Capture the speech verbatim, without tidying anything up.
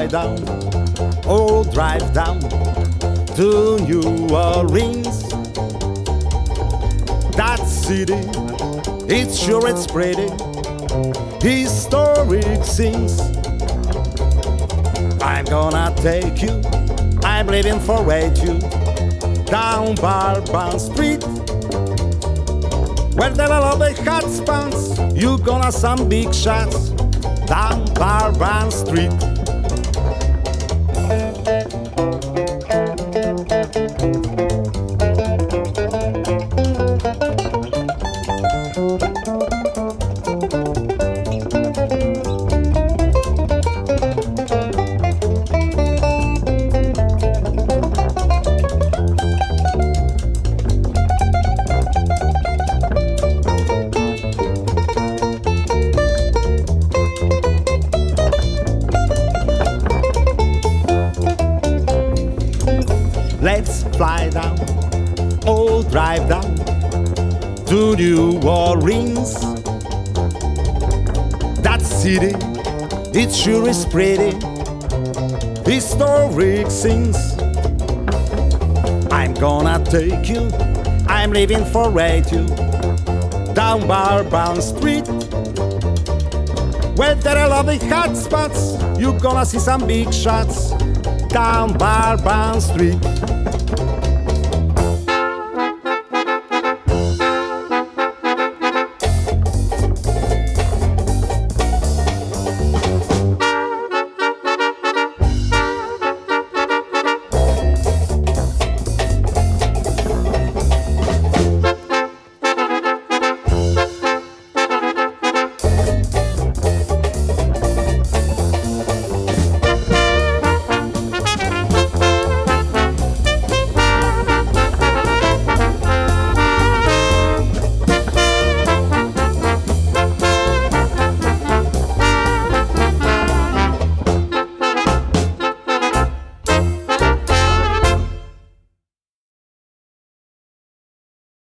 fly down, or drive down to New Orleans. That city, it's sure it's pretty, historic scenes. I'm gonna take you, I'm leaving for you, down Bourbon Street, where there are all the hot spots. You gonna some big shots, down Bourbon Street. Let's fly down, or drive down to New Orleans. That city, it sure is pretty, historic scenes. I'm gonna take you, I'm leaving for you, down Bourbon Street, where there are lovely hot spots. You gonna see some big shots, down Bourbon Street.